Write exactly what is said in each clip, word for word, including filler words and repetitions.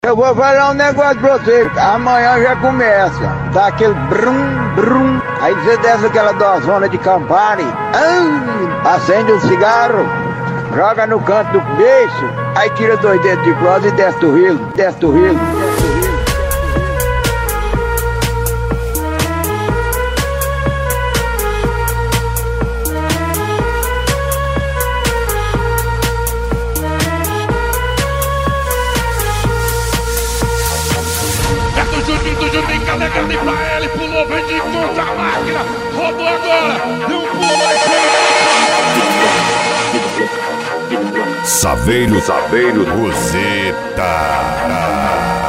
Eu vou falar um negócio pra você, amanhã já começa, dá aquele brum, brum, aí você desce aquela dozona de Campari, ah, acende um cigarro, joga no canto do beiço, aí tira dois dedos de prosa e desce do rio, desce do rio. Juninho, caneca tem pra ele, pulou, vem de contra a máquina, rodou agora, e um pulo mais. Saveiro, Saveiro, Roseta.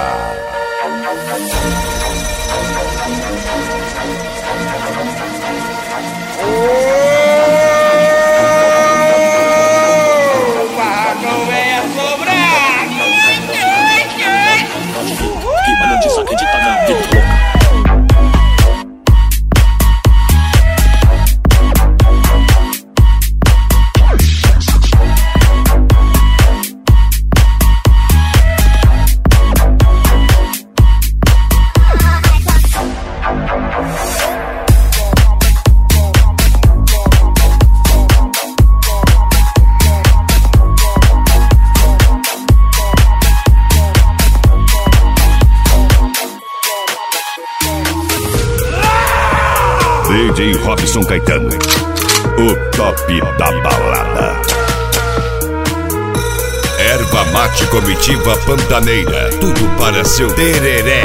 D J Robson Caetano, o top da balada. Erva mate comitiva pantaneira, tudo para seu tereré.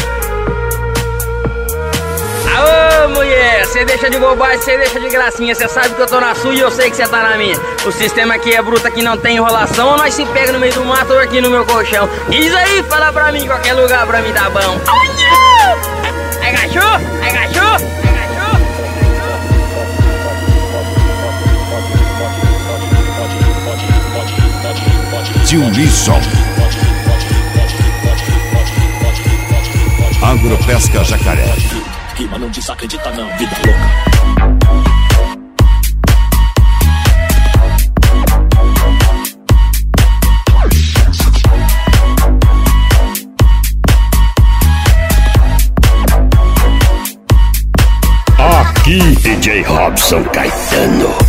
Aô, mulher, você deixa de bobagem, você deixa de gracinha. Você sabe que eu tô na sua e eu sei que você tá na minha. O sistema aqui é bruto, aqui não tem enrolação. Ou nós se pega no meio do mato ou aqui no meu colchão. Diz aí, fala pra mim, qualquer lugar pra mim tá bom. Oh, yeah! É cachorro? É cachorro? Tio Lisson, Agropesca Jacaré. Rima não desacredita não, vida louca. Aqui D J Robson Caetano.